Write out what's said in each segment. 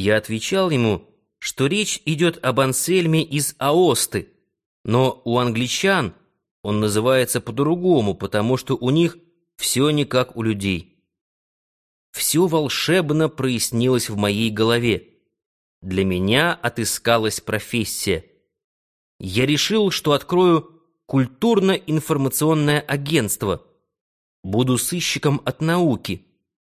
Я отвечал ему, что речь идет об Ансельме из Аосты, но у англичан он называется по-другому, потому что у них все не как у людей. Все волшебно прояснилось в моей голове. Для меня отыскалась профессия. Я решил, что открою культурно-информационное агентство. Буду сыщиком от науки.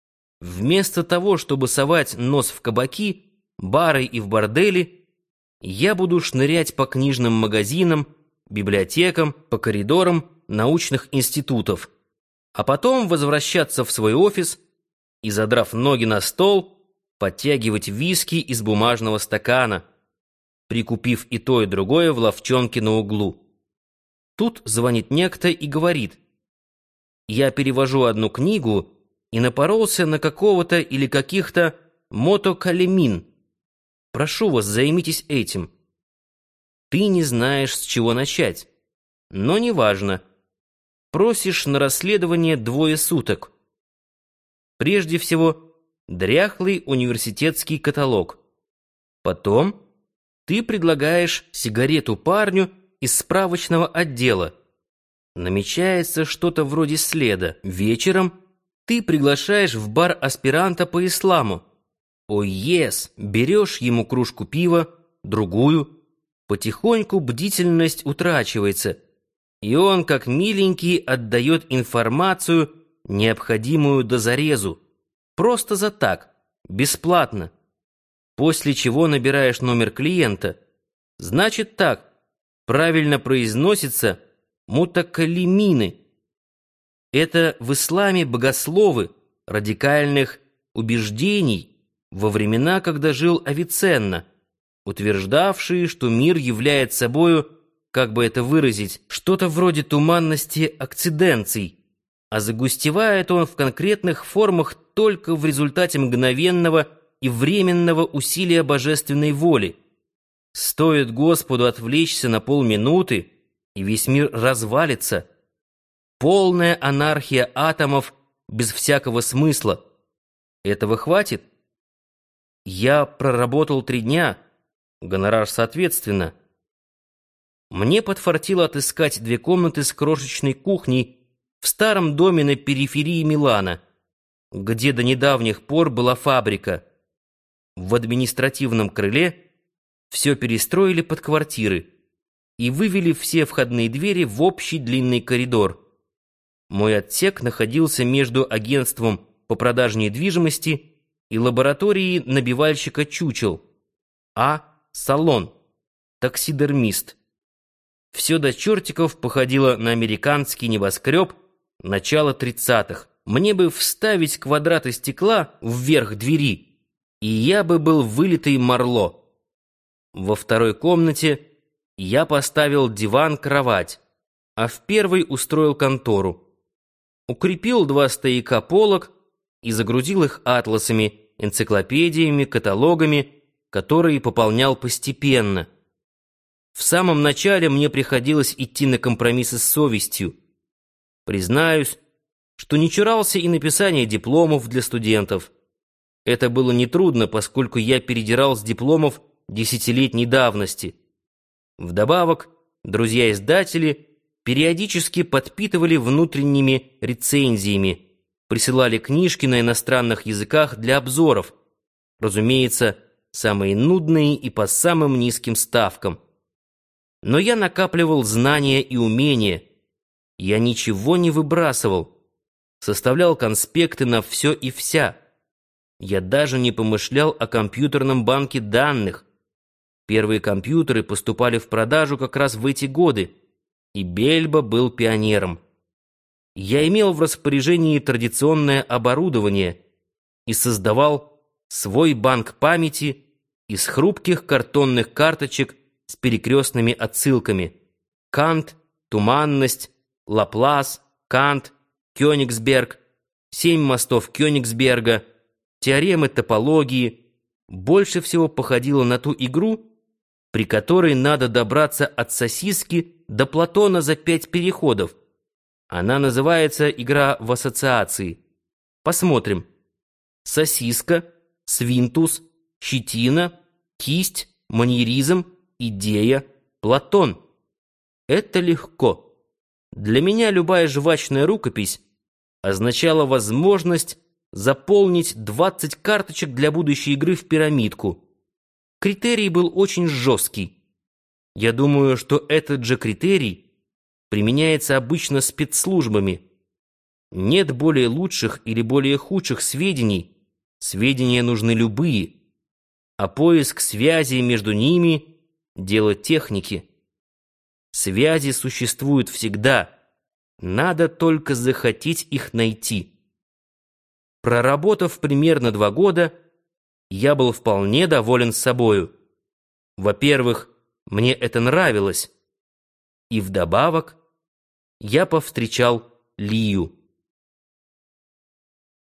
Вместо того, чтобы совать нос в кабаки, бары и в бордели, я буду шнырять по книжным магазинам, библиотекам, по коридорам научных институтов, а потом возвращаться в свой офис и, задрав ноги на стол, подтягивать виски из бумажного стакана, прикупив и то, и другое в лавчонке на углу. Тут звонит некто и говорит: «Я перевожу одну книгу и напоролся на какого-то или каких-то мотокалемин. Прошу вас, займитесь этим». Ты не знаешь, с чего начать, но неважно. Просишь на расследование 2 суток. Прежде всего, дряхлый университетский каталог. Потом ты предлагаешь сигарету парню из справочного отдела. Намечается что-то вроде следа. Вечером ты приглашаешь в бар аспиранта по исламу. О, ес! Берешь ему кружку пива, другую. Потихоньку бдительность утрачивается, и он, как миленький, отдает информацию, необходимую до зарезу. Просто за так, бесплатно. После чего набираешь номер клиента. Значит так, правильно произносится мутакалимины. Это в исламе богословы радикальных убеждений во времена, когда жил Авиценна, утверждавшие, что мир является собою, как бы это выразить, что-то вроде туманности акциденций, а загустевает он в конкретных формах только в результате мгновенного и временного усилия божественной воли. Стоит Господу отвлечься на полминуты, и весь мир развалится. Полная анархия атомов без всякого смысла. Этого хватит? Я проработал 3 дня, гонорар соответственно. Мне подфартило отыскать 2 комнаты с крошечной кухней в старом доме на периферии Милана, где до недавних пор была фабрика. В административном крыле все перестроили под квартиры и вывели все входные двери в общий длинный коридор. Мой отсек находился между агентством по продаже недвижимости и лабораторией набивальщика чучел, салон, таксидермист. Все до чертиков походило на американский небоскреб начала 30-х. Мне бы вставить квадраты стекла вверх двери, и я бы был вылитый Марло. Во 2-й комнате я поставил диван-кровать, а в 1-й устроил контору. Укрепил 2 стояка полок и загрузил их атласами, энциклопедиями, каталогами, которые пополнял постепенно. В самом начале мне приходилось идти на компромиссы с совестью. Признаюсь, что не чурался и написания дипломов для студентов. Это было нетрудно, поскольку я передирал с дипломов 10-летней давности. Вдобавок, друзья-издатели периодически подпитывали внутренними рецензиями, присылали книжки на иностранных языках для обзоров, разумеется, самые нудные и по самым низким ставкам. Но я накапливал знания и умения. Я ничего не выбрасывал. Составлял конспекты на все и вся. Я даже не помышлял о компьютерном банке данных. Первые компьютеры поступали в продажу как раз в эти годы, и Бельбо был пионером. Я имел в распоряжении традиционное оборудование и создавал свой банк памяти из хрупких картонных карточек с перекрестными отсылками: Кант, туманность, Лаплас, Кант, Кёнигсберг, 7 мостов Кёнигсберга, теоремы топологии. Больше всего походило на ту игру, при которой надо добраться от сосиски до Платона за 5 переходов. Она называется «Игра в ассоциации». Посмотрим. Сосиска, свинтус, щетина, кисть, маньеризм, идея, Платон. Это легко. Для меня любая жвачная рукопись означала возможность заполнить 20 карточек для будущей игры в пирамидку. Критерий был очень жесткий. Я думаю, что этот же критерий применяется обычно спецслужбами. Нет более лучших или более худших сведений. Сведения нужны любые. А поиск связи между ними — дело техники. Связи существуют всегда. Надо только захотеть их найти. Проработав примерно 2 года, я был вполне доволен собою. Во-первых, мне это нравилось. И вдобавок я повстречал Лию.